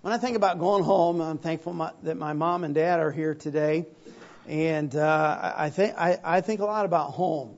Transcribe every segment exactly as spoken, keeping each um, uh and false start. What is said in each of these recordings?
When I think about going home, I'm thankful my, that my mom and dad are here today, and uh, I think I, I think a lot about home.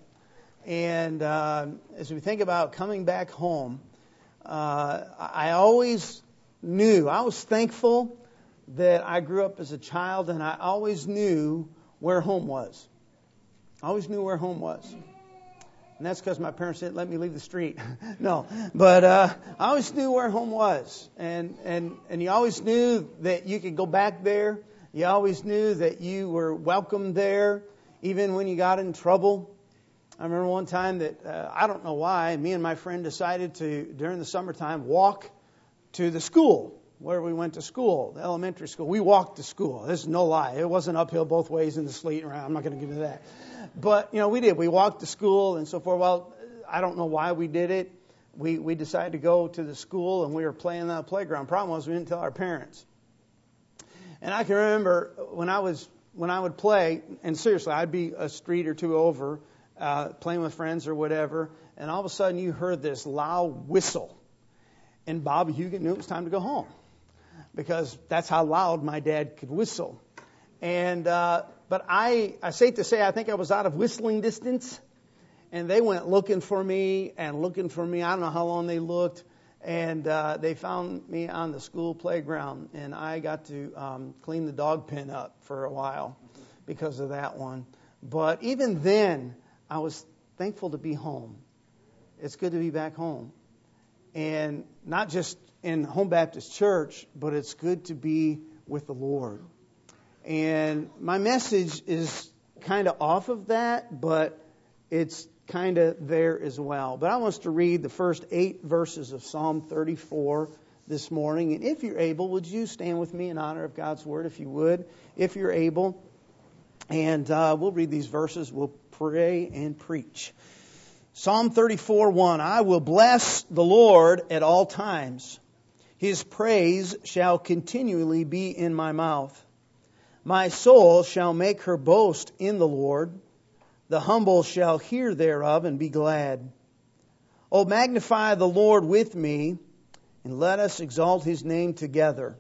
And uh, as we think about coming back home, uh, I always knew, I was thankful that I grew up as a child, and I always knew where home was. I always knew where home was. And that's because my parents didn't let me leave the street. No, but uh, I always knew where home was. And, and, and you always knew that you could go back there. You always knew that you were welcome there, even when you got in trouble. I remember one time that, uh, I don't know why, me and my friend decided to, during the summertime, walk to the school where we went to school, the elementary school. We walked to school. This is no lie. It wasn't uphill both ways in the sleet around. I'm not going to give you that. But, you know, we did. We walked to school and so forth. Well, I don't know why we did it. We we decided to go to the school, and we were playing on the playground. Problem was we didn't tell our parents. And I can remember when I was when I would play, and seriously, I'd be a street or two over, uh, playing with friends or whatever, and all of a sudden you heard this loud whistle. And Bob Hugan knew it was time to go home, because that's how loud my dad could whistle. And uh, but I, I say to say, I think I was out of whistling distance, and they went looking for me and looking for me. I don't know how long they looked, and uh, they found me on the school playground, and I got to um, clean the dog pen up for a while because of that one. But even then, I was thankful to be home. It's good to be back home, and not just in Home Baptist Church, but it's good to be with the Lord. And my message is kind of off of that, but it's kind of there as well. But I want us to read the first eight verses of Psalm thirty-four this morning. And if you're able, would you stand with me in honor of God's Word, if you would, if you're able. And uh, we'll read these verses. We'll pray and preach. Psalm thirty-four, one. I will bless the Lord at all times. His praise shall continually be in my mouth. My soul shall make her boast in the Lord. The humble shall hear thereof and be glad. O magnify the Lord with me, and let us exalt His name together.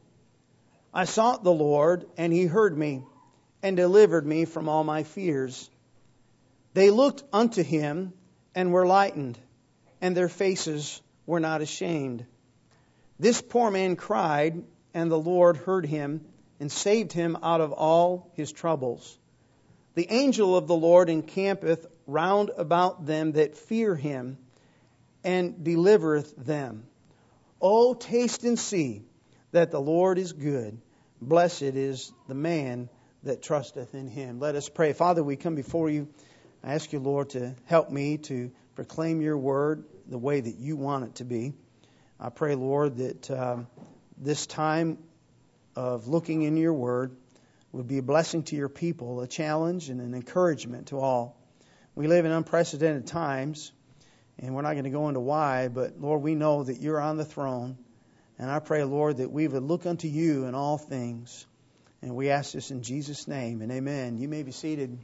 I sought the Lord, and He heard me, and delivered me from all my fears. They looked unto Him, and were lightened, and their faces were not ashamed. This poor man cried, and the Lord heard him, and saved him out of all his troubles. The angel of the Lord encampeth round about them that fear Him, and delivereth them. O taste and see that the Lord is good. Blessed is the man that trusteth in Him. Let us pray. Father, we come before You. I ask You, Lord, to help me to proclaim Your word the way that You want it to be. I pray, Lord, that um, this time of looking in Your word would be a blessing to Your people, a challenge and an encouragement to all. We live in unprecedented times, and we're not going to go into why, but Lord, we know that You're on the throne, and I pray, Lord, that we would look unto You in all things, and we ask this in Jesus' name, and amen. You may be seated.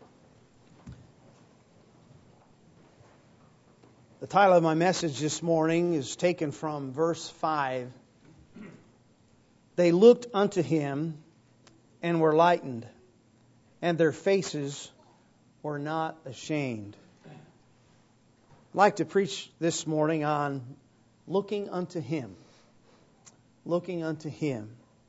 The title of my message this morning is taken from verse five. They looked unto Him and were lightened, and their faces were not ashamed. I'd like to preach this morning on looking unto Him. Looking unto Him.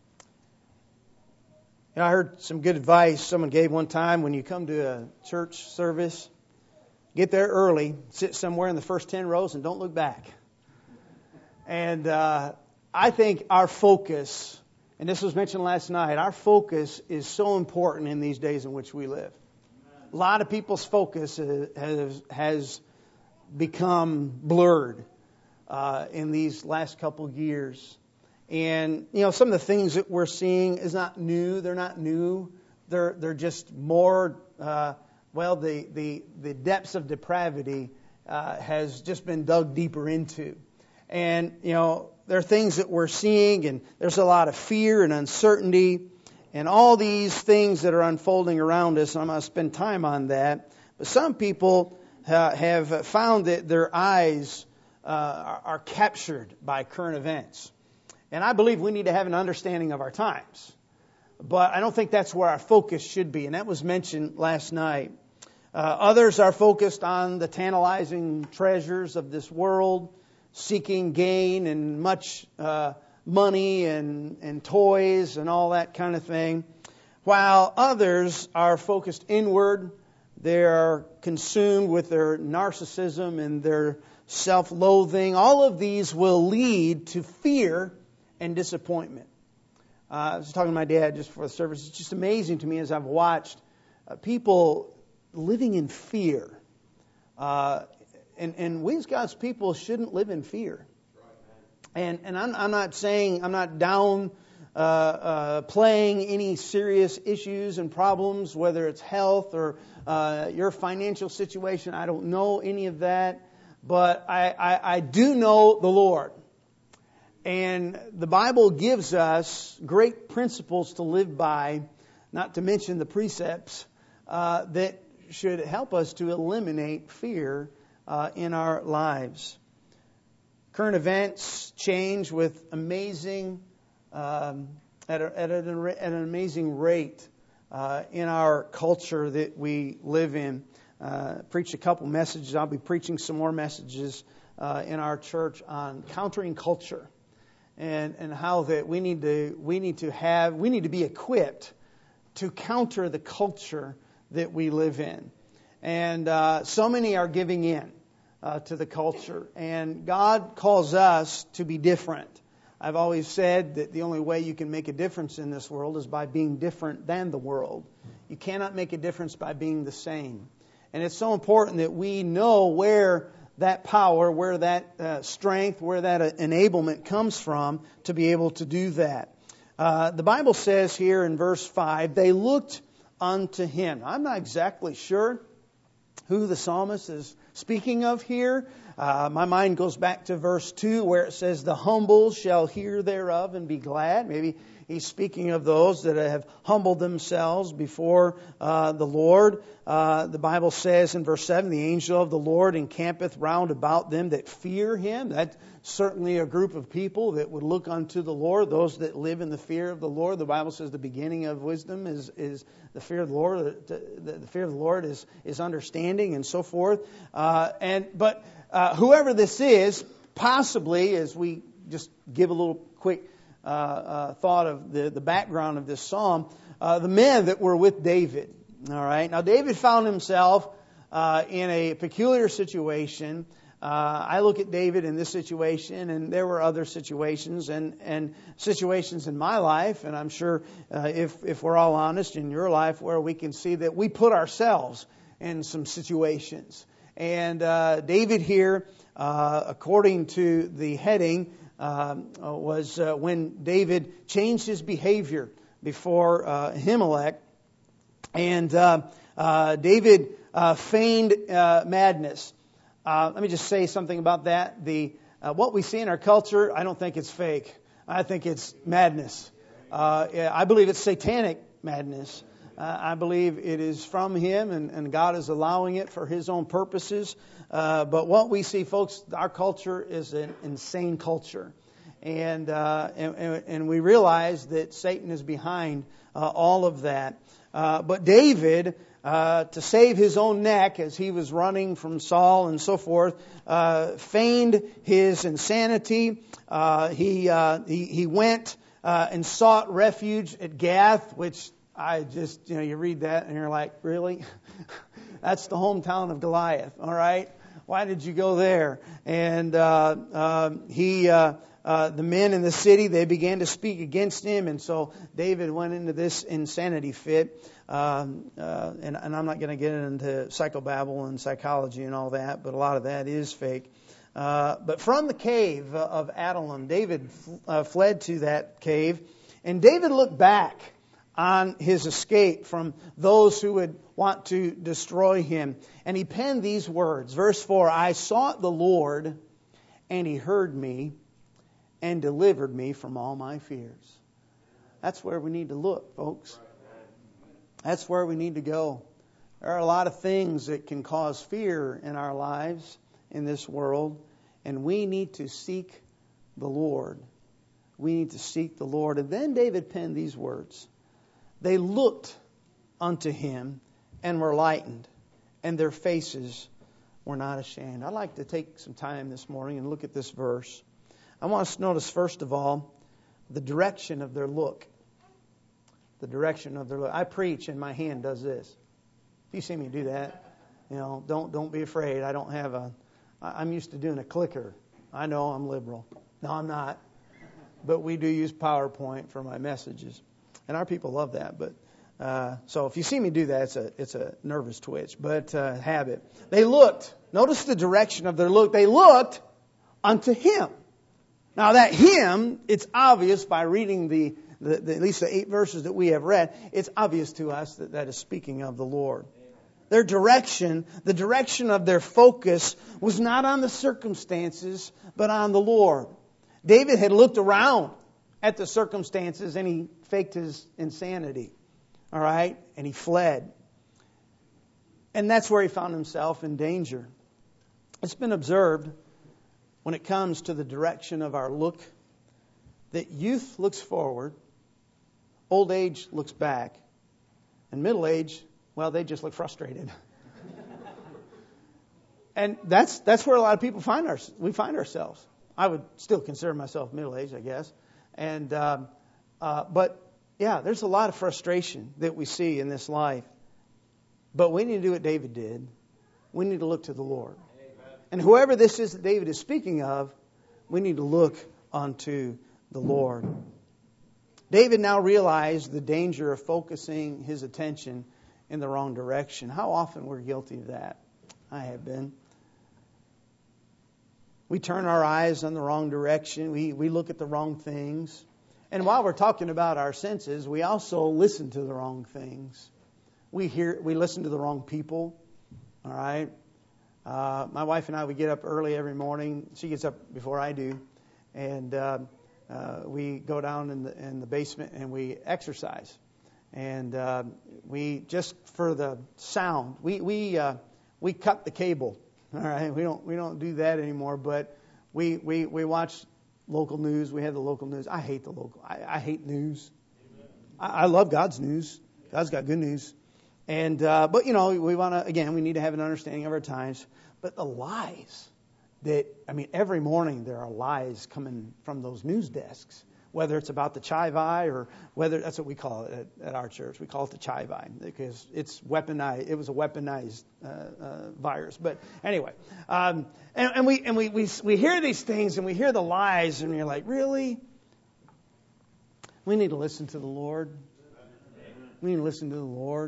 You know, I heard some good advice someone gave one time. When you come to a church service, get there early, sit somewhere in the first ten rows, and don't look back. And uh, I think our focus, and this was mentioned last night, our focus is so important in these days in which we live. A lot of people's focus has, has become blurred uh, in these last couple years. And, you know, some of the things that we're seeing is not new. They're not new. They're they're just more, uh, well, the, the, the depths of depravity uh, has just been dug deeper into. And, you know, there are things that we're seeing, and there's a lot of fear and uncertainty and all these things that are unfolding around us. And I'm going to spend time on that. But some people uh, have found that their eyes uh, are, are captured by current events. And I believe we need to have an understanding of our times. But I don't think that's where our focus should be. And that was mentioned last night. Uh, others are focused on the tantalizing treasures of this world, seeking gain and much uh, money and, and toys and all that kind of thing. While others are focused inward, they are consumed with their narcissism and their self-loathing. All of these will lead to fear and disappointment. Uh, I was talking to my dad just before the service. It's just amazing to me as I've watched uh, people living in fear. Uh, and, and we as God's people shouldn't live in fear. And, and I'm, I'm not saying, I'm not down uh, uh, playing any serious issues and problems, whether it's health or uh, your financial situation. I don't know any of that. But I, I, I do know the Lord. And the Bible gives us great principles to live by, not to mention the precepts, uh, that should help us to eliminate fear uh, in our lives. Current events change with amazing, um, at, a, at, an, at an amazing rate uh, in our culture that we live in. Uh, preached a couple messages. I'll be preaching some more messages uh, in our church on countering culture. And, and how that we need to we need to have we need to be equipped to counter the culture that we live in, and uh, so many are giving in uh, to the culture, and God calls us to be different. I've always said that the only way you can make a difference in this world is by being different than the world. You cannot make a difference by being the same, and it's so important that we know where that power, where that uh, strength, where that uh, enablement comes from to be able to do that. Uh, the Bible says here in verse five, they looked unto him. I'm not exactly sure who the psalmist is speaking of here. Uh, my mind goes back to verse two where it says, the humble shall hear thereof and be glad. Maybe he's speaking of those that have humbled themselves before uh, the Lord. Uh, the Bible says in verse seven, the angel of the Lord encampeth round about them that fear him. That's certainly a group of people that would look unto the Lord, those that live in the fear of the Lord. The Bible says the beginning of wisdom is, is the fear of the Lord. The, the, the fear of the Lord is, is understanding and so forth. Uh, and But uh, whoever this is, possibly, as we just give a little quick Uh, uh, thought of the, the background of this psalm, uh, the men that were with David. All right. Now, David found himself uh, in a peculiar situation. Uh, I look at David in this situation, and there were other situations and, and situations in my life, and I'm sure uh, if, if we're all honest, in your life, where we can see that we put ourselves in some situations. And uh, David here, uh, according to the heading, Uh, was uh, when David changed his behavior before uh, Ahimelech. And uh, uh, David uh, feigned uh, madness. Uh, let me just say something about that. The uh, what we see in our culture, I don't think it's fake. I think it's madness. Uh, I believe it's satanic madness. Uh, I believe it is from him, and, and God is allowing it for his own purposes. Uh, but what we see, folks, our culture is an insane culture. And, uh, and, and we realize that Satan is behind uh, all of that. Uh, but David, uh, to save his own neck as he was running from Saul and so forth, uh, feigned his insanity. Uh, he, uh, he, he went uh, and sought refuge at Gath, which I just, you know, you read that and you're like, really? That's the hometown of Goliath, all right? Why did you go there? And uh, uh, he, uh, uh, the men in the city, they began to speak against him, and so David went into this insanity fit. Um, uh, and, and I'm not going to get into psychobabble and psychology and all that, but a lot of that is fake. Uh, but from the cave of Adullam, David uh, fled to that cave, and David looked back on his escape from those who would want to destroy him. And he penned these words. Verse four, I sought the Lord, and he heard me, and delivered me from all my fears. That's where we need to look, folks. That's where we need to go. There are a lot of things that can cause fear in our lives in this world, and we need to seek the Lord. We need to seek the Lord. And then David penned these words. They looked unto him and were lightened, and their faces were not ashamed. I'd like to take some time this morning and look at this verse. I want us to notice, first of all, the direction of their look. The direction of their look. I preach and my hand does this. If you see me do that, you know, don't don't be afraid. I don't have a, I'm used to doing a clicker. I know I'm liberal. No, I'm not. But we do use PowerPoint for my messages. And our people love that. But uh, so if you see me do that, it's a it's a nervous twitch, but uh, habit. They looked. Notice the direction of their look. They looked unto him. Now that him, it's obvious by reading the, the, the at least the eight verses that we have read, it's obvious to us that that is speaking of the Lord. Their direction, the direction of their focus was not on the circumstances, but on the Lord. David had looked around at the circumstances and he faked his insanity. All right? And he fled. And that's where he found himself in danger. It's been observed when it comes to the direction of our look that youth looks forward, old age looks back, and middle age, well, they just look frustrated. And that's that's where a lot of people find our, we find ourselves. I would still consider myself middle-aged, I guess. And um, uh, but yeah, there's a lot of frustration that we see in this life. But we need to do what David did. We need to look to the Lord. Amen. And whoever this is that David is speaking of, we need to look unto the Lord. David now realized the danger of focusing his attention in the wrong direction. How often we're guilty of that? I have been. We turn our eyes in the wrong direction. We we look at the wrong things. And while we're talking about our senses, we also listen to the wrong things. We hear, we listen to the wrong people. All right. Uh, my wife and I, we get up early every morning. She gets up before I do, and uh, uh, we go down in the in the basement and we exercise. And uh, we just for the sound, we we uh, we cut the cable. All right, we don't we don't do that anymore. But we we we watch local news. We have the local news. I hate the local. I, I hate news. I, I love God's news. God's got good news. And uh, but you know we want to again we need to have an understanding of our times. But the lies that I mean every morning there are lies coming from those news desks. Whether it's about the Chai-Vai or whether that's what we call it at, at our church. We call it the Chai-Vai because it's weaponized. It was a weaponized uh, uh, virus. But anyway, um, and, and we and we, we we hear these things and we hear the lies and you're like, really? We need to listen to the Lord. We need to listen to the Lord.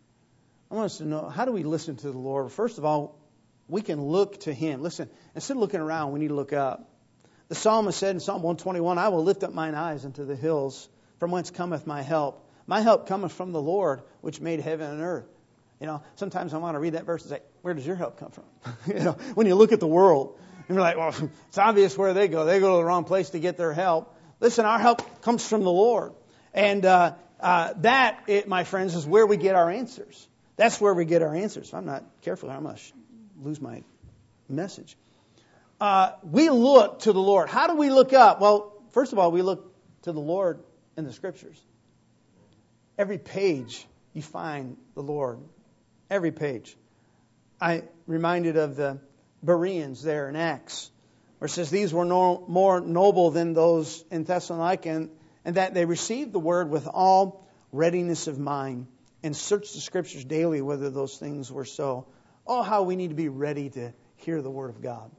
I want us to know, how do we listen to the Lord? First of all, we can look to Him. Listen, instead of looking around, we need to look up. The psalmist said in Psalm one twenty-one, I will lift up mine eyes unto the hills, from whence cometh my help. My help cometh from the Lord, which made heaven and earth. You know, sometimes I want to read that verse and say, where does your help come from? you know, when you look at the world, and you're like, well, it's obvious where they go. They go to the wrong place to get their help. Listen, our help comes from the Lord. And uh, uh, that, it, my friends, is where we get our answers. That's where we get our answers. If I'm not careful, I'm going to lose my message. Uh, we look to the Lord. How do we look up? Well, first of all, we look to the Lord in the Scriptures. Every page you find the Lord. Every page. I reminded of the Bereans there in Acts, where it says these were no, more noble than those in Thessalonica, and, and that they received the word with all readiness of mind and searched the Scriptures daily whether those things were so. Oh, how we need to be ready to hear the Word of God.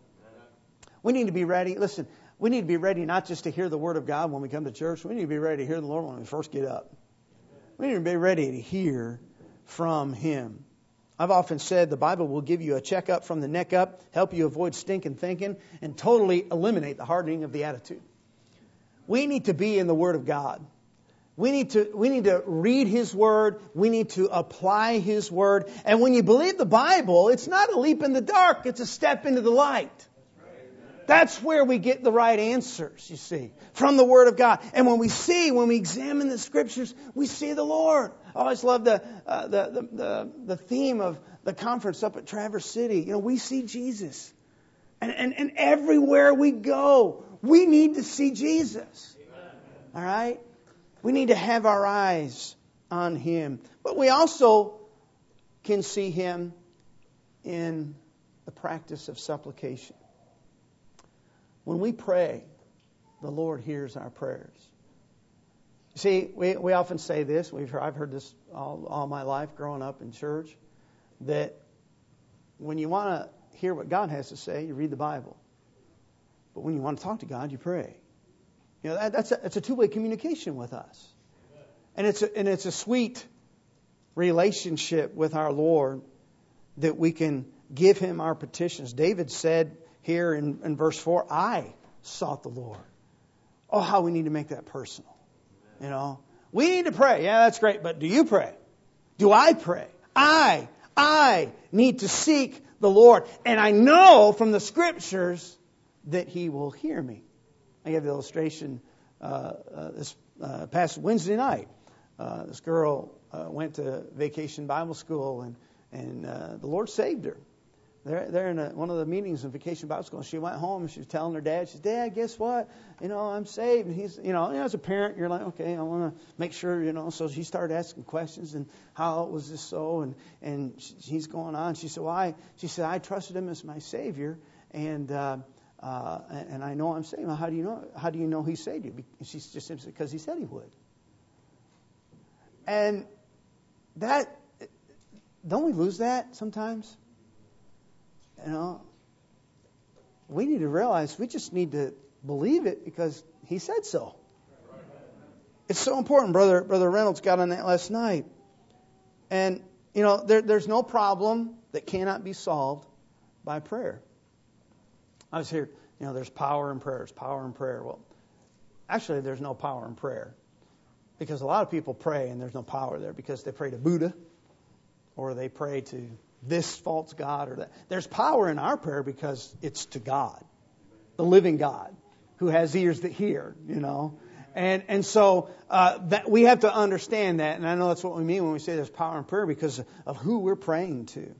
We need to be ready. Listen, we need to be ready not just to hear the Word of God when we come to church. We need to be ready to hear the Lord when we first get up. We need to be ready to hear from Him. I've often said the Bible will give you a checkup from the neck up, help you avoid stinking thinking, and totally eliminate the hardening of the attitude. We need to be in the Word of God. We need to we need to read His Word. We need to apply His Word. And when you believe the Bible, it's not a leap in the dark. It's a step into the light. That's where we get the right answers, you see, from the Word of God. And when we see, when we examine the Scriptures, we see the Lord. I always love the, uh, the, the, the, the theme of the conference up at Traverse City. You know, we see Jesus. And, and, and everywhere we go, we need to see Jesus. All right? We need to have our eyes on Him. But we also can see Him in the practice of supplication. When we pray, the Lord hears our prayers. See, we, we often say this, we've heard, I've heard this all, all my life growing up in church, that when you want to hear what God has to say, you read the Bible. But when you want to talk to God, you pray. You know, that, that's a, it's a two-way communication with us. And it's a, and it's a sweet relationship with our Lord that we can give Him our petitions. David said here in, in verse four, I sought the Lord. Oh, how we need to make that personal. You know, we need to pray. Yeah, that's great. But do you pray? Do I pray? I, I need to seek the Lord. And I know from the Scriptures that He will hear me. I gave the illustration uh, uh, this uh, past Wednesday night. Uh, this girl uh, went to Vacation Bible School, and, and uh, the Lord saved her. They're, they're in a, one of the meetings in Vacation Bible School. She went home and she was telling her dad, she said, Dad, guess what? You know, I'm saved. And he's, you know, as a parent, you're like, okay, I want to make sure, you know. So she started asking questions and how was this so? And, and he's going on. She said, why? She said, I trusted Him as my Savior, and uh, uh, and I know I'm saved. Well, how do you know? How do you know He saved you? She just said, because He said He would. And that, don't we lose that sometimes? You know, we need to realize we just need to believe it because He said so. It's so important. Brother Brother Reynolds got on that last night. And, you know, there, there's no problem that cannot be solved by prayer. I was here, you know, there's power in prayer. There's power in prayer. Well, actually, there's no power in prayer. Because a lot of people pray and there's no power there because they pray to Buddha or they pray to this false god or that. There's power in our prayer because it's to God, the living God, who has ears that hear, you know. And and so uh, that we have to understand that, and I know that's what we mean when we say there's power in prayer because of who we're praying to.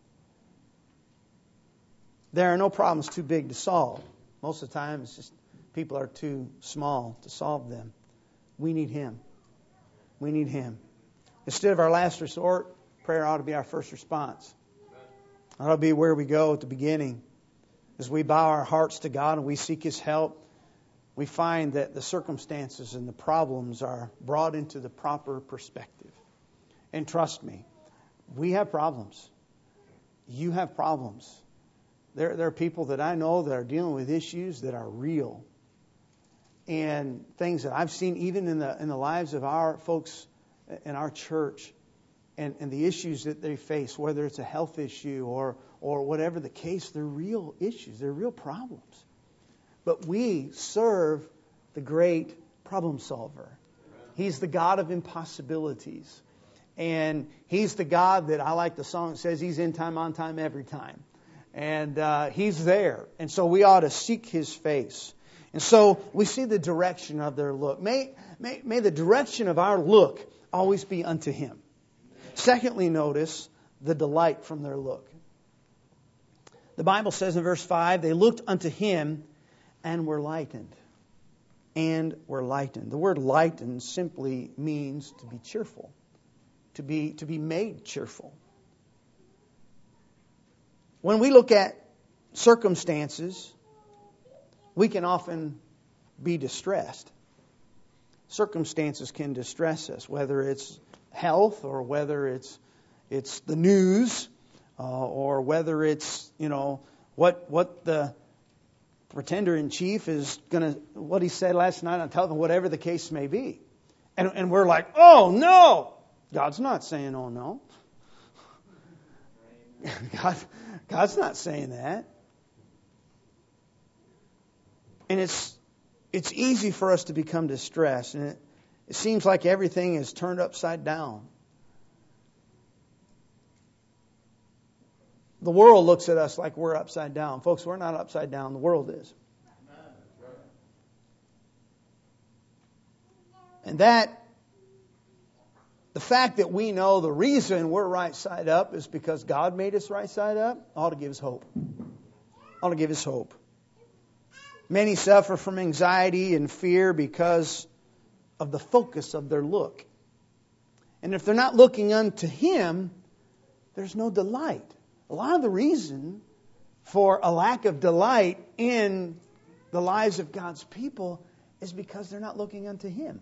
There are no problems too big to solve. Most of the time, it's just people are too small to solve them. We need Him. We need Him. Instead of our last resort, prayer ought to be our first response. It ought to be where we go at the beginning. As we bow our hearts to God and we seek His help, we find that the circumstances and the problems are brought into the proper perspective. And trust me, we have problems. You have problems. There, there are people that I know that are dealing with issues that are real. And things that I've seen even in the in the lives of our folks in our church and, and the issues that they face, whether it's a health issue or or whatever the case, they're real issues. They're real problems. But we serve the great problem solver. He's the God of impossibilities. And He's the God that, I like the song that says He's in time, on time, every time. And uh, He's there. And so we ought to seek His face. And so we see the direction of their look. May, may, may the direction of our look always be unto Him. Secondly, notice the delight from their look. The Bible says in verse five, they looked unto Him and were lightened. And were lightened. The word lightened simply means to be cheerful. To be, to be made cheerful. When we look at circumstances, we can often be distressed. Circumstances can distress us, whether it's health or whether it's it's the news uh, or whether it's, you know, what what the pretender in chief is going to, what he said last night on television, whatever the case may be. And, and we're like, oh no! God's not saying oh no. God, God's not saying that. And it's it's easy for us to become distressed. And it, it seems like everything is turned upside down. The world looks at us like we're upside down. Folks, we're not upside down. The world is. And that, the fact that we know the reason we're right side up is because God made us right side up, ought to give us hope. Ought to give us hope. Many suffer from anxiety and fear because of the focus of their look. And if they're not looking unto Him, there's no delight. A lot of the reason for a lack of delight in the lives of God's people is because they're not looking unto Him.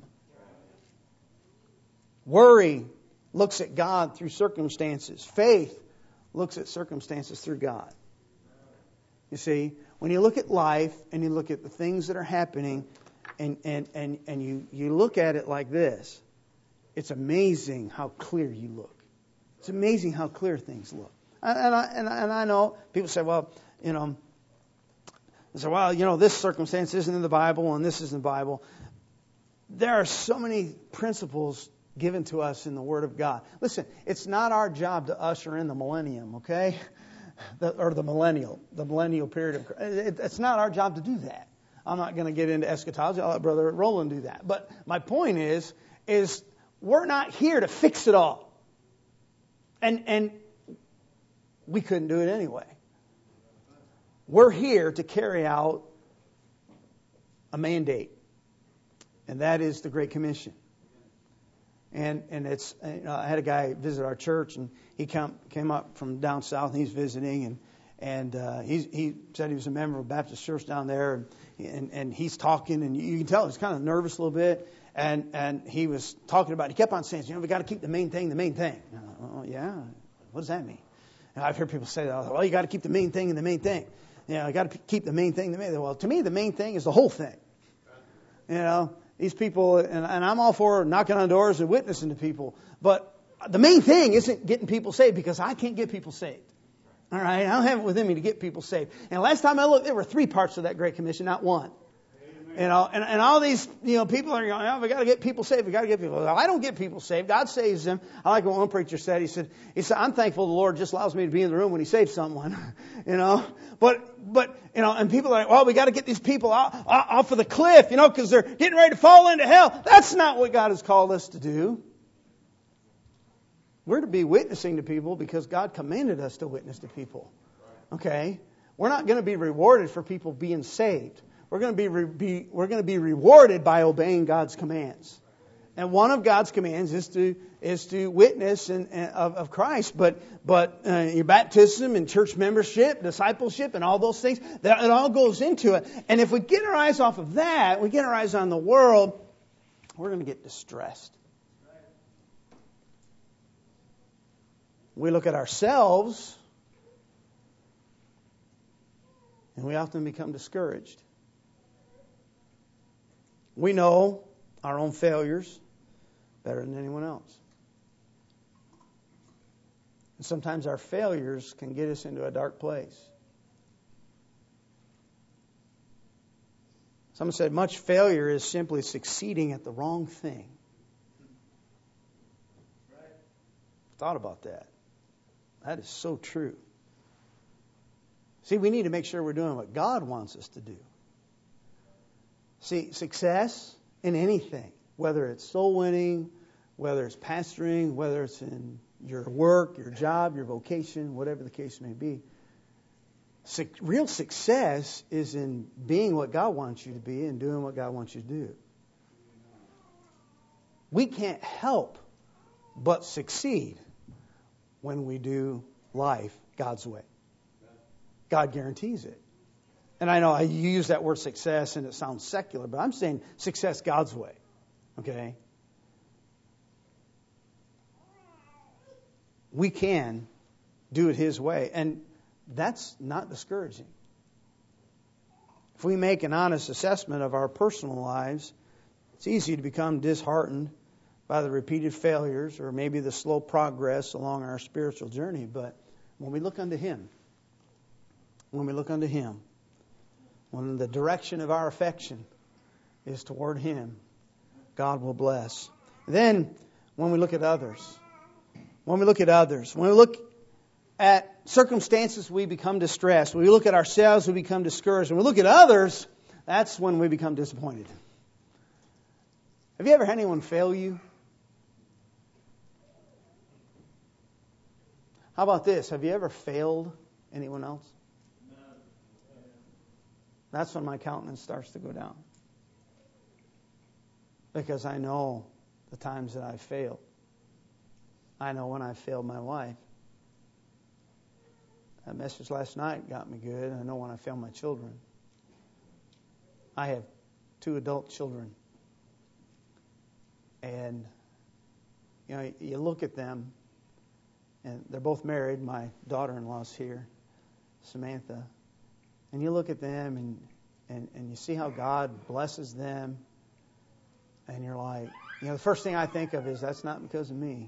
Worry looks at God through circumstances. Faith looks at circumstances through God. You see, when you look at life and you look at the things that are happening and, and, and, and you, you look at it like this, it's amazing how clear you look. It's amazing how clear things look. And I, and I, and I know people say, well, you know, they say, well, you know, this circumstance isn't in the Bible and this isn't in the Bible. There are so many principles given to us in the Word of God. Listen, it's not our job to usher in the millennium, okay? The, or the millennial, the millennial period of it, it's not our job to do that. I'm not going to get into eschatology. I'll let Brother Roland do that. But my point is, is we're not here to fix it all. And and we couldn't do it anyway. We're here to carry out a mandate. And that is the Great Commission. And and it's you know, I had a guy visit our church, and he come, came up from down south, and he's visiting, and and uh, he he said he was a member of a Baptist church down there, and and, and he's talking, and you can tell he's kind of nervous a little bit, and and he was talking about, he kept on saying, you know, we got to keep the main thing the main thing. Oh yeah, what does that mean? And I've heard people say that. Well, you got to keep the main thing and the main thing. You know, you got to keep the main thing the main thing. Well, to me, the main thing is the whole thing. You know. These people, and, and I'm all for knocking on doors and witnessing to people, but the main thing isn't getting people saved, because I can't get people saved. All right, I don't have it within me to get people saved. And last time I looked, there were three parts of that Great Commission, not one. Amen. You know, and, and all these, you know, people are going, oh, we got to get people saved. We got to get people. Well, I don't get people saved. God saves them. I like what one preacher said. He said, he said, I'm thankful the Lord just allows me to be in the room when He saves someone. You know, but. But, you know, and people are like, well, we got to get these people off, off of the cliff, you know, because they're getting ready to fall into hell. That's not what God has called us to do. We're to be witnessing to people because God commanded us to witness to people. Okay? We're not going to be rewarded for people being saved. We're going to be, re- be we're going to be rewarded by obeying God's commands. And one of God's commands is to is to witness and, and of, of Christ, but but uh, your baptism and church membership, discipleship, and all those things, that it all goes into it. And if we get our eyes off of that, we get our eyes on the world, we're going to get distressed. We look at ourselves, and we often become discouraged. We know our own failures better than anyone else. And sometimes our failures can get us into a dark place. Someone said much failure is simply succeeding at the wrong thing. Thought about that. That is so true. See, we need to make sure we're doing what God wants us to do. See, success in anything, whether it's soul winning, whether it's pastoring, whether it's in your work, your job, your vocation, whatever the case may be. Su- real success is in being what God wants you to be and doing what God wants you to do. We can't help but succeed when we do life God's way. God guarantees it. And I know I use that word success and it sounds secular, but I'm saying success God's way. Okay? We can do it His way. And that's not discouraging. If we make an honest assessment of our personal lives, it's easy to become disheartened by the repeated failures or maybe the slow progress along our spiritual journey. But when we look unto Him, when we look unto Him, when the direction of our affection is toward Him, God will bless. Then, when we look at others, when we look at others, when we look at circumstances, we become distressed. When we look at ourselves, we become discouraged. When we look at others, that's when we become disappointed. Have you ever had anyone fail you? How about this? Have you ever failed anyone else? That's when my countenance starts to go down. because I know the times that I've failed. I know when I failed my wife. That message last night got me good. I know when I failed my children. I have two adult children. And, you know, you look at them, and they're both married. My daughter-in-law's here, Samantha. And you look at them, and, and, and you see how God blesses them. And you're like, you know, the first thing I think of is, that's not because of me.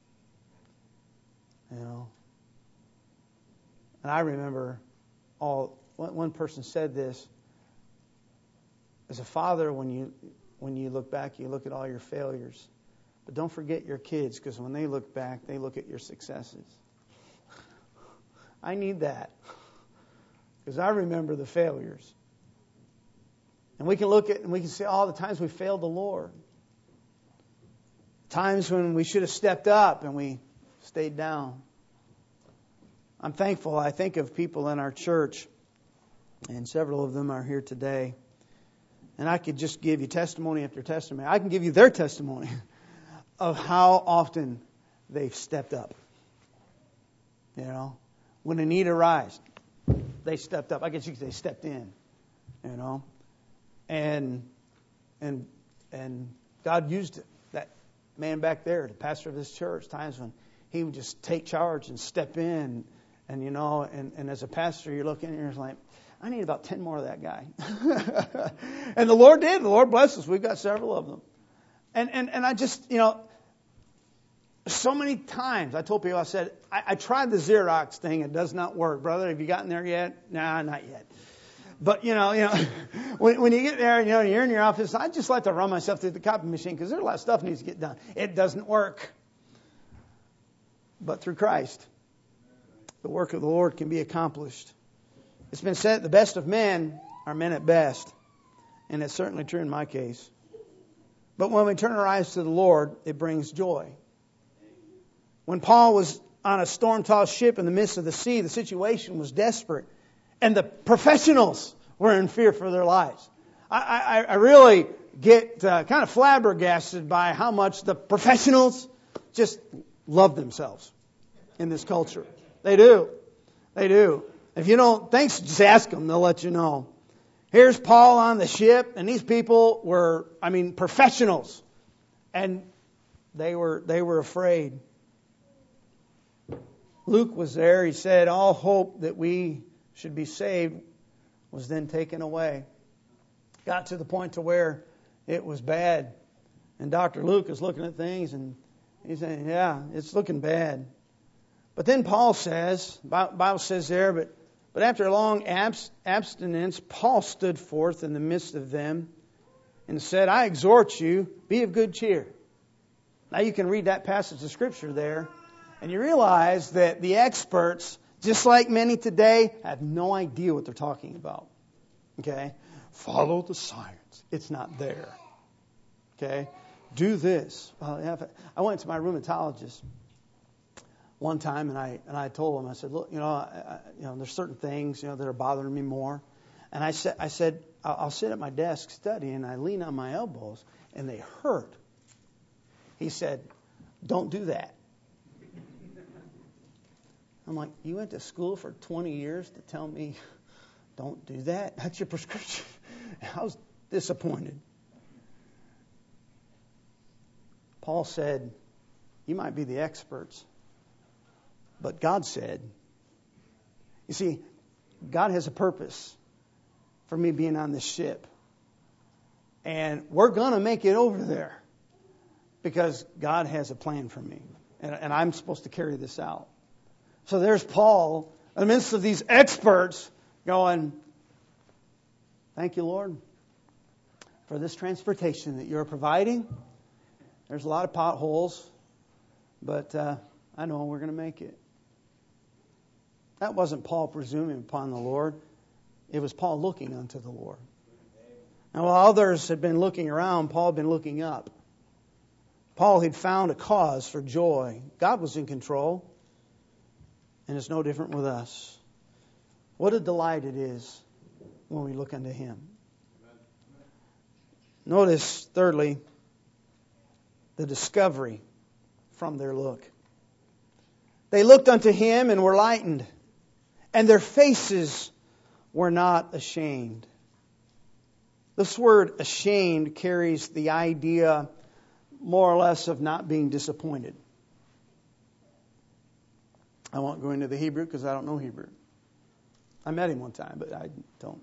You know. And I remember, all one person said this, as a father, when you when you look back, you look at all your failures. But don't forget your kids, because when they look back, they look at your successes. I need that, because I remember the failures. And we can look at and we can see all the times we failed the Lord. Times when we should have stepped up and we stayed down. I'm thankful. I think of people in our church, and several of them are here today. And I could just give you testimony after testimony. I can give you their testimony of how often they've stepped up. You know, when a need arose, they stepped up. I guess you could say stepped in. You know, and and and God used it. That man back there, the pastor of this church, times when he would just take charge and step in. And, you know, and, and as a pastor, you're looking and you're like, I need about ten more of that guy. And the Lord did. The Lord bless us. We've got several of them. And and, and I just, you know, so many times I told people, I said, I, I tried the Xerox thing. It does not work. Brother, have you gotten there yet? Nah, not yet. But, you know, you know, when, when you get there, you know, you're in your office, I just like to run myself through the copy machine because there's a lot of stuff needs to get done. It doesn't work. But through Christ, the work of the Lord can be accomplished. It's been said the best of men are men at best. And it's certainly true in my case. But when we turn our eyes to the Lord, it brings joy. When Paul was on a storm-tossed ship in the midst of the sea, the situation was desperate. And the professionals were in fear for their lives. I, I, I really get uh, kind of flabbergasted by how much the professionals just love themselves in this culture. They do. They do. If you don't, thanks, just ask them. They'll let you know. Here's Paul on the ship, and these people were, I mean, professionals. And they were they were afraid. Luke was there. He said, all hope that we should be saved was then taken away. Got to the point to where it was bad. And Doctor Luke is looking at things, and he's saying, yeah, it's looking bad. But then Paul says, Bible says there, but but after a long abs- abstinence, Paul stood forth in the midst of them and said, I exhort you, be of good cheer. Now you can read that passage of Scripture there, and you realize that the experts, just like many today, have no idea what they're talking about. Okay? Follow the science. It's not there. Okay? Do this. I went to my rheumatologist one time, and I and I told him, I said, look, you know, I, I, you know, there's certain things, you know, that are bothering me more. And I said, I said, I'll, I'll sit at my desk studying, and I lean on my elbows, and they hurt. He said, don't do that. I'm like, you went to school for twenty years to tell me, don't do that? That's your prescription. I was disappointed. Paul said, you might be the experts, but God said, you see, God has a purpose for me being on this ship. And we're going to make it over there because God has a plan for me. And, and I'm supposed to carry this out. So there's Paul in the midst of these experts going, thank you, Lord, for this transportation that you're providing. There's a lot of potholes, but uh, I know we're going to make it. That wasn't Paul presuming upon the Lord. It was Paul looking unto the Lord. Now, while others had been looking around, Paul had been looking up. Paul had found a cause for joy. God was in control, and it's no different with us. What a delight it is when we look unto Him. Notice, thirdly, the discovery from their look. They looked unto him and were lightened, and their faces were not ashamed. This word ashamed carries the idea more or less of not being disappointed. I won't go into the Hebrew because I don't know Hebrew. I met him one time, but I don't.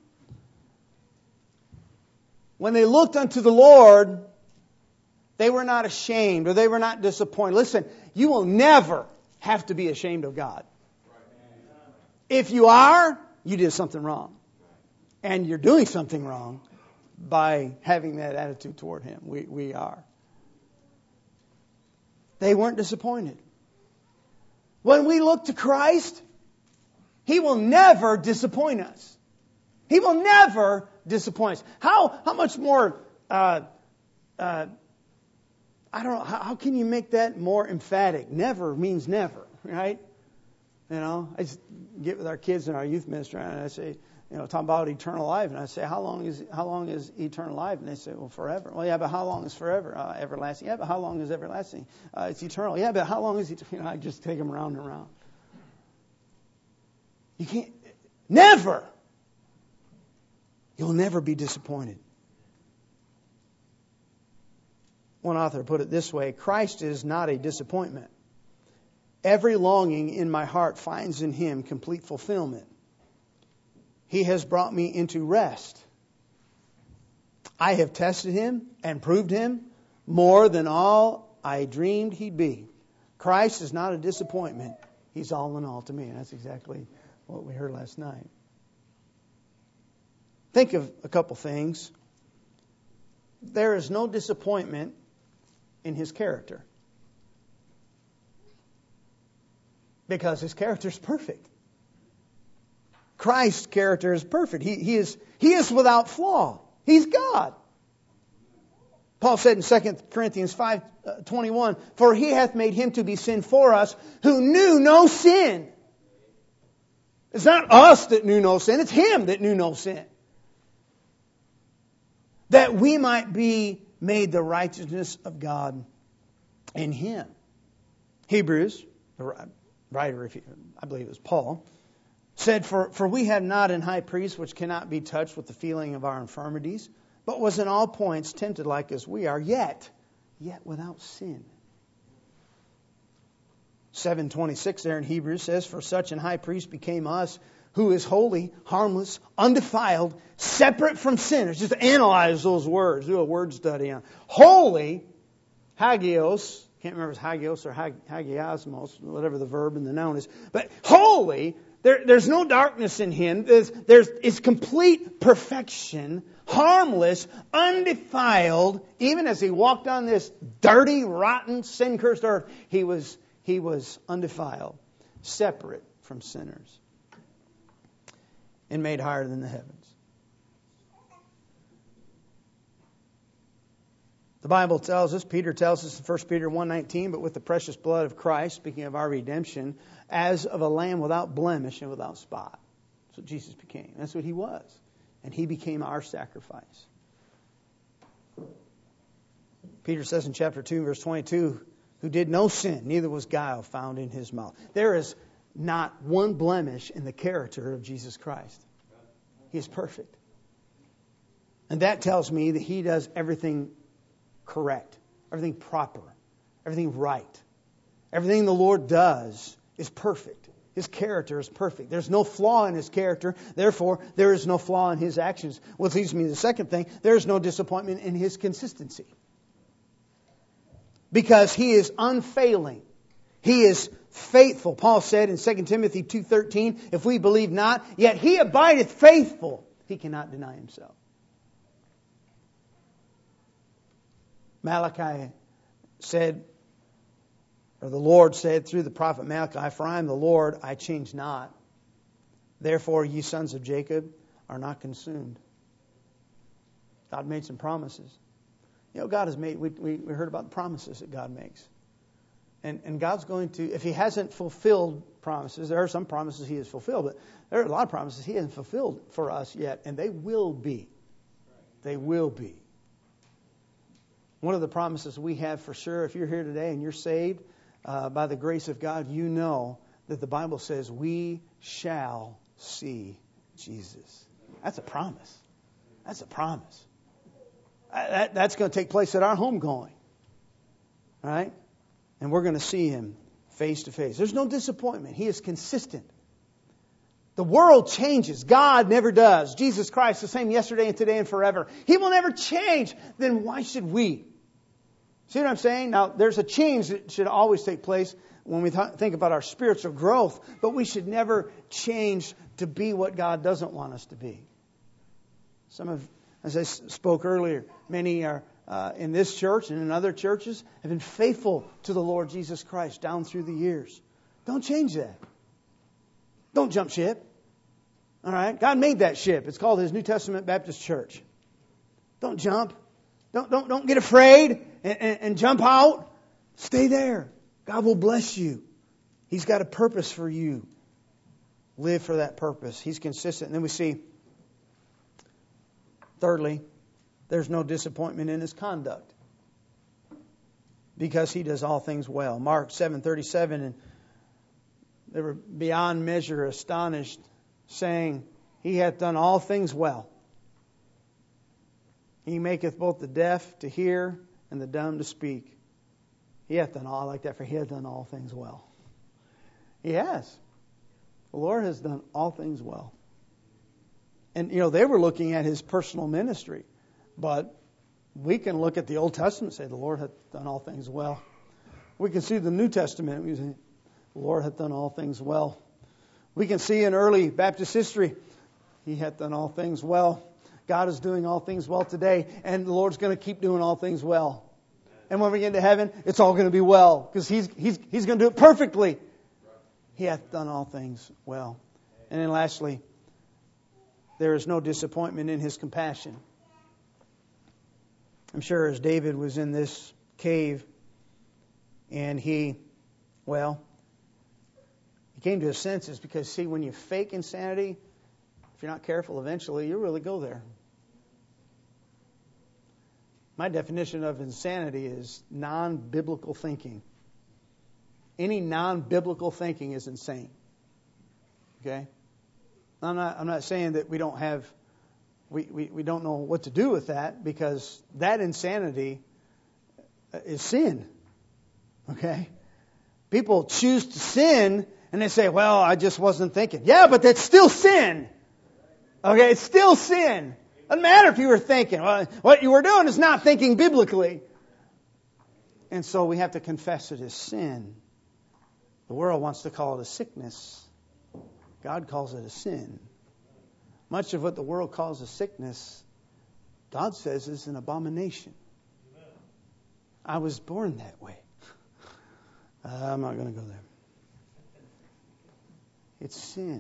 When they looked unto the Lord, they were not ashamed or they were not disappointed. Listen, you will never have to be ashamed of God. If you are, you did something wrong. And you're doing something wrong by having that attitude toward Him. We, we are. They weren't disappointed. When we look to Christ, He will never disappoint us. He will never disappoint us. How how much more, uh, uh, I don't know, how, how can you make that more emphatic? Never means never, right? You know, I just get with our kids in our youth ministry and I say, you know, talking about eternal life. And I say, how long is how long is eternal life? And they say, well, forever. Well, yeah, but how long is forever? Uh, everlasting. Yeah, but how long is everlasting? Uh, it's eternal. Yeah, but how long is it? You know, I just take them around and around. You can't, never. You'll never be disappointed. One author put it this way: Christ is not a disappointment. Every longing in my heart finds in Him complete fulfillment. He has brought me into rest. I have tested Him and proved Him more than all I dreamed He'd be. Christ is not a disappointment. He's all in all to me. And that's exactly what we heard last night. Think of a couple things. There is no disappointment in His character, because His character is perfect. Christ's character is perfect. He, he is he is without flaw. He's God. Paul said in Second Corinthians five twenty-one, for He hath made Him to be sin for us who knew no sin. It's not us that knew no sin. It's Him that knew no sin. That we might be made the righteousness of God in Him. Hebrews, the writer, if you, I believe it was Paul, said, for, for we have not an high priest which cannot be touched with the feeling of our infirmities, but was in all points tempted like as we are, yet, yet without sin. seven twenty-six there in Hebrews says, for such an high priest became us, who is holy, harmless, undefiled, separate from sinners. Just analyze those words. Do a word study on holy, hagios. Can't remember if it's hagios or hag, hagiasmos, whatever the verb and the noun is. But holy, there, there's no darkness in Him. There's, there's, it's complete perfection, harmless, undefiled. Even as He walked on this dirty, rotten, sin-cursed earth, He was, he was undefiled, separate from sinners, and made higher than the heavens. The Bible tells us, Peter tells us in First Peter one nineteen, but with the precious blood of Christ, speaking of our redemption, as of a lamb without blemish and without spot. That's what Jesus became. That's what He was. And He became our sacrifice. Peter says in chapter two, verse twenty-two, who did no sin, neither was guile found in His mouth. There is not one blemish in the character of Jesus Christ. He is perfect. And that tells me that He does everything correct, everything proper, everything right. Everything the Lord does is perfect. His character is perfect. There's no flaw in His character. Therefore, there is no flaw in His actions. Which leads me to the second thing. There is no disappointment in His consistency. Because He is unfailing. He is faithful. Paul said in Second Timothy two thirteen, if we believe not, yet He abideth faithful. He cannot deny Himself. Malachi said, or the Lord said through the prophet Malachi, for I am the Lord, I change not. Therefore, ye sons of Jacob are not consumed. God made some promises. You know, God has made, we, we, we heard about the promises that God makes. And, and God's going to, if He hasn't fulfilled promises, there are some promises He has fulfilled, but there are a lot of promises He hasn't fulfilled for us yet, and they will be. They will be. One of the promises we have for sure, if you're here today and you're saved uh, by the grace of God, you know that the Bible says we shall see Jesus. That's a promise. That's a promise. Uh, that, that's going to take place at our homegoing. All right? And we're going to see Him face to face. There's no disappointment. He is consistent. The world changes. God never does. Jesus Christ, the same yesterday and today and forever. He will never change. Then why should we? See what I'm saying? Now, there's a change that should always take place when we th- think about our spiritual growth, but we should never change to be what God doesn't want us to be. Some of, as I s- spoke earlier, many are uh, in this church and in other churches have been faithful to the Lord Jesus Christ down through the years. Don't change that. Don't jump ship. All right? God made that ship. It's called His New Testament Baptist Church. Don't jump. Don't don't don't get afraid and, and, and jump out. Stay there. God will bless you. He's got a purpose for you. Live for that purpose. He's consistent. And then we see, thirdly, there's no disappointment in His conduct, because He does all things well. Mark seven thirty-seven, and they were beyond measure astonished, saying, He hath done all things well. He maketh both the deaf to hear and the dumb to speak. He hath done all, I like that, for He hath done all things well. He has. The Lord has done all things well. And, you know, they were looking at His personal ministry. But we can look at the Old Testament and say, the Lord hath done all things well. We can see the New Testament. We say, the Lord hath done all things well. We can see in early Baptist history, He hath done all things well. God is doing all things well today, and the Lord's going to keep doing all things well. And when we get into heaven, it's all going to be well, because He's He's He's going to do it perfectly. He hath done all things well. And then lastly, there is no disappointment in His compassion. I'm sure as David was in this cave, and he, well, he came to his senses, because, see, when you fake insanity, if you're not careful, eventually you'll really go there. My definition of insanity is non-biblical thinking. Any non-biblical thinking is insane. Okay? I'm not, I'm not saying that we don't have, we, we, we don't know what to do with that, because that insanity is sin. Okay? People choose to sin and they say, well, I just wasn't thinking. Yeah, but that's still sin. Okay, it's still sin. Doesn't matter if you were thinking. Well, what you were doing is not thinking biblically. And so we have to confess it as sin. The world wants to call it a sickness. God calls it a sin. Much of what the world calls a sickness, God says is an abomination. I was born that way. Uh, I'm not going to go there. It's sin.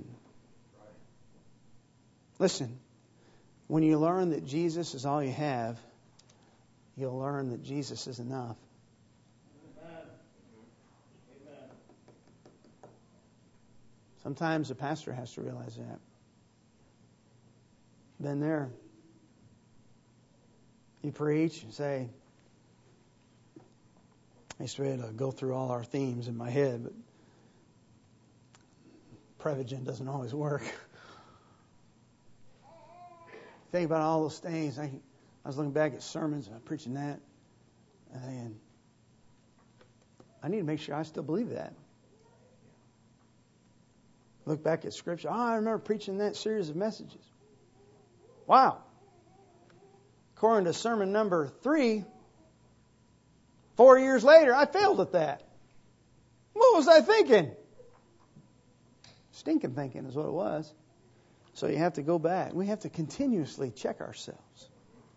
Listen, when you learn that Jesus is all you have, you'll learn that Jesus is enough. Amen. Amen. Sometimes the pastor has to realize that. Been there. You preach and say, I used to be able to go through all our themes in my head, but Prevagen doesn't always work. Think about all those things. I, I was looking back at sermons and I'm preaching that, and I need to make sure I still believe that. Look back at Scripture. Oh, I remember preaching that series of messages. Wow. According to sermon number three, four years later, I failed at that. What was I thinking? Stinking thinking is what it was. So you have to go back. We have to continuously check ourselves.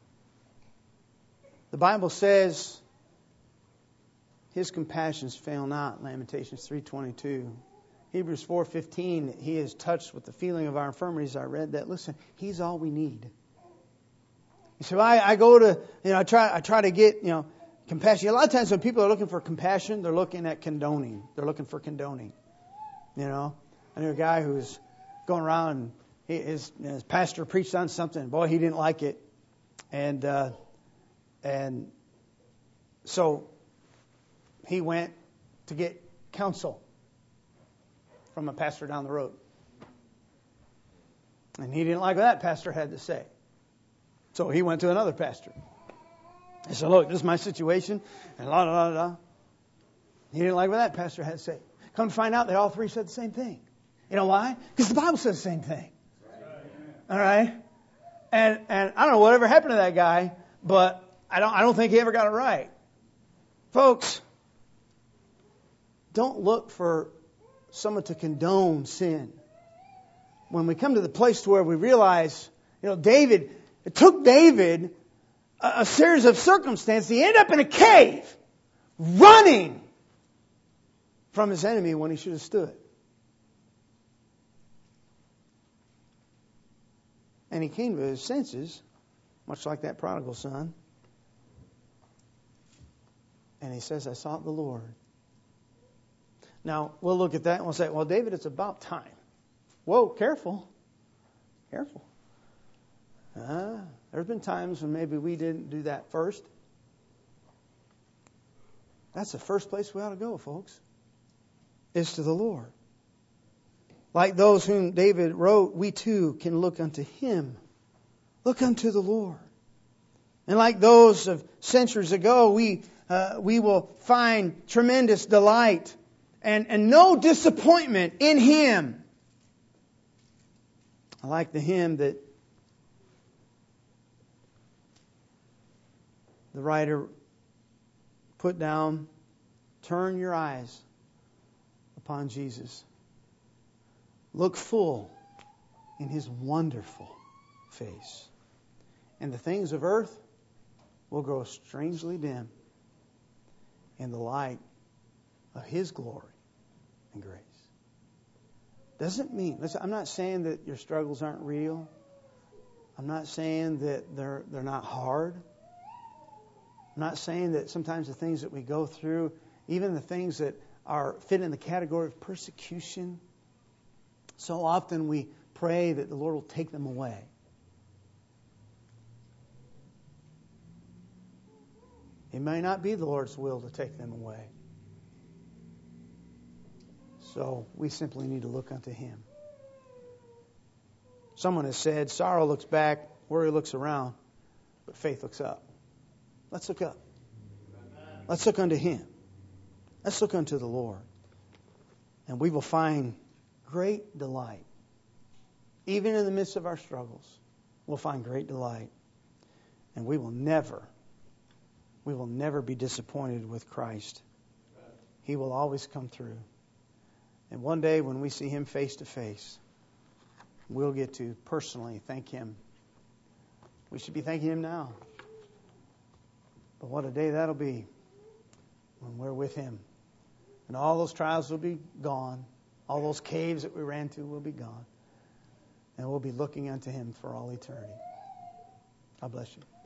The Bible says His compassions fail not, Lamentations three twenty-two. Hebrews four fifteen, He is touched with the feeling of our infirmities. I read that. Listen, He's all we need. You say, well, I, I go to, you know, I try, I try to get, you know, compassion. A lot of times when people are looking for compassion, they're looking at condoning. They're looking for condoning. You know, I knew a guy who was going around and he, his, his pastor preached on something. Boy, he didn't like it. And, uh, and So he went to get counsel from a pastor down the road. And he didn't like what that pastor had to say. So he went to another pastor. He said, look, this is my situation. And la la la la. He didn't like what that pastor had to say. Come to find out that all three said the same thing. You know why? Because the Bible says the same thing. All right? And and I don't know whatever happened to that guy, but I don't I don't think he ever got it right. Folks, don't look for someone to condone sin. When we come to the place where we realize, you know, David, it took David a, a series of circumstances. He ended up in a cave, running from his enemy when he should have stood. And he came to his senses, much like that prodigal son. And he says, I sought the Lord. Now, we'll look at that and we'll say, well, David, it's about time. Whoa, careful. Careful. Uh, there's been times when maybe we didn't do that first. That's the first place we ought to go, folks. Is to the Lord. Like those whom David wrote, we too can look unto Him. Look unto the Lord. And like those of centuries ago, we uh, we will find tremendous delight and, and no disappointment in Him. I like the hymn that the writer put down, turn your eyes upon Jesus. Look full in His wonderful face. And the things of earth will grow strangely dim in the light of His glory and grace. Doesn't mean, listen, I'm not saying that your struggles aren't real. I'm not saying that they're they're not hard. I'm not saying that sometimes the things that we go through, even the things that are fit in the category of persecution, so often we pray that the Lord will take them away. It may not be the Lord's will to take them away. So we simply need to look unto Him. Someone has said, sorrow looks back, worry looks around, but faith looks up. Let's look up. Let's look unto Him. Let's look unto the Lord. And we will find great delight. Even in the midst of our struggles, we'll find great delight. And we will never, we will never be disappointed with Christ. He will always come through. And one day when we see Him face to face, we'll get to personally thank Him. We should be thanking Him now. But what a day that'll be when we're with Him. And all those trials will be gone. All those caves that we ran to will be gone. And we'll be looking unto Him for all eternity. God bless you.